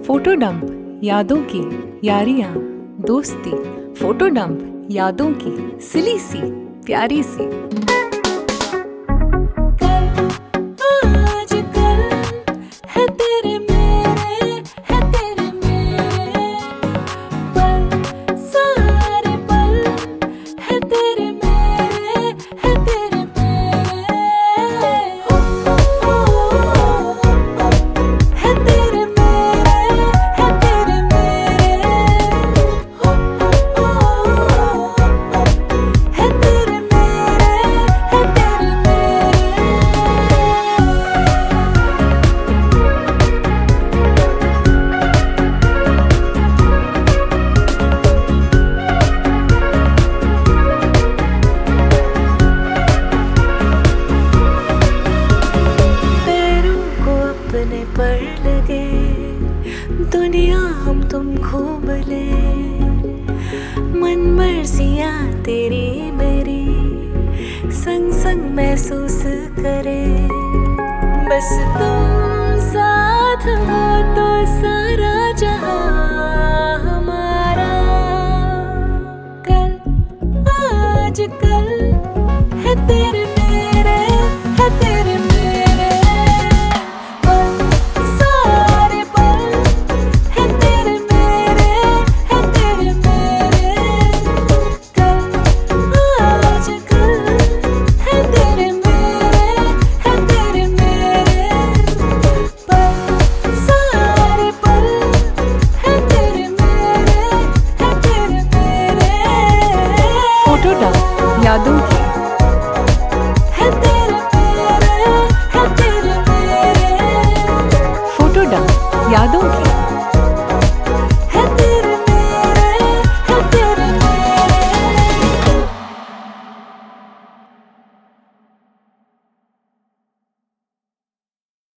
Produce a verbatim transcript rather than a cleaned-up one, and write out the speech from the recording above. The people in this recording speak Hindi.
फोटो डंप यादों की यारियां दोस्ती, फोटो डंप यादों की सिली सी प्यारी सी। पर लगे दुनिया हम तुम घूम ले, मन मर्जियाँ तेरी मेरी संग संग महसूस करे। बस तुम साथ हो तो सारा जहां हमारा। कल आज कल है तेरे मेरे, है तेरे मेरे पल, सारे पल है तेरे मेरे, है तेरे मेरे। कल आज कल है तेरे मेरे, है तेरे मेरे पल, सारे पल है तेरे मेरे, है तेरे मेरे। फोटो डंप यादों की है तेरे मेरे, है तेरे मेरे। फोटो डंप यादों की